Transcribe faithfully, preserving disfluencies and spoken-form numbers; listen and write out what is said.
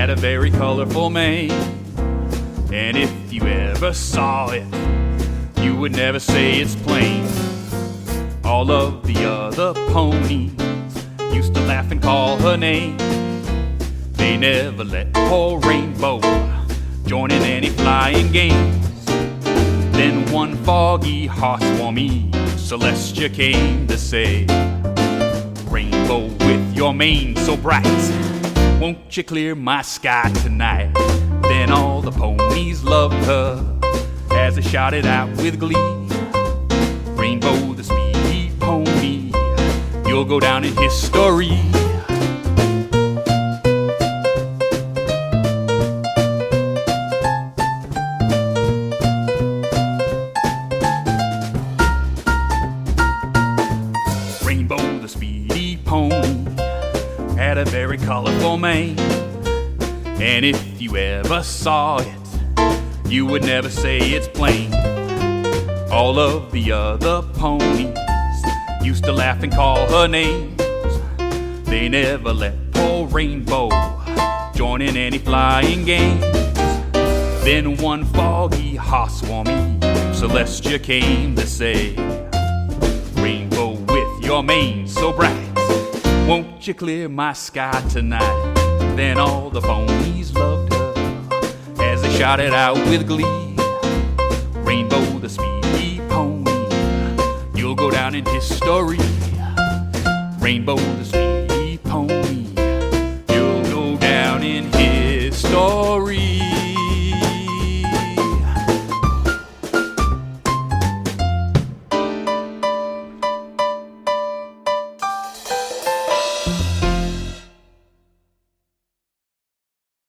had a very colorful mane. And if you ever saw it, you would never say it's plain. All of the other ponies used to laugh and call her name. They never let poor Rainbow join in any flying games. Then one foggy, heartwarming Celestia came to say, Rainbow, with your mane so bright, won't you clear my sky tonight? Then all the ponies loved her as they shouted out with glee, Rainbow the speedy pony, you'll go down in history. Rainbow the speedy pony had a very colorful mane. And if you ever saw it, you would never say it's plain. All of the other ponies used to laugh and call her names. They never let poor Rainbow join in any flying games. Then one foggy, heartwarming Celestia came to say, Rainbow, with your mane so bright, won't you clear my sky tonight? Then all the ponies loved her as they shouted out with glee, Rainbow the speedy pony, you'll go down in history. Rainbow the speedy